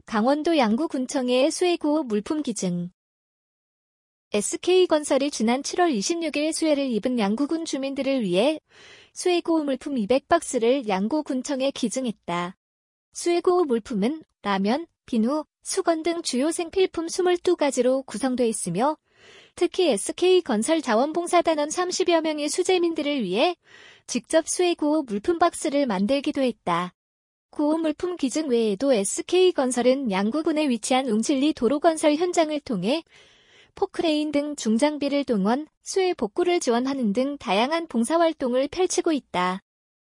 강원도 양구군청의 수해구호 물품 기증. SK건설이 지난 7월 26일 수해를 입은 양구군 주민들을 위해 수해구호 물품 200박스를 양구군청에 기증했다. 수해구호 물품은 라면, 비누, 수건 등 주요 생필품 22가지로 구성되어 있으며 특히 SK건설 자원봉사단원 30여 명의 수재민들을 위해 직접 수해구호 물품 박스를 만들기도 했다. 구호 물품 기증 외에도 SK건설은 양구군에 위치한 웅진리 도로건설 현장을 통해 포크레인 등 중장비를 동원 수해 복구를 지원하는 등 다양한 봉사활동을 펼치고 있다.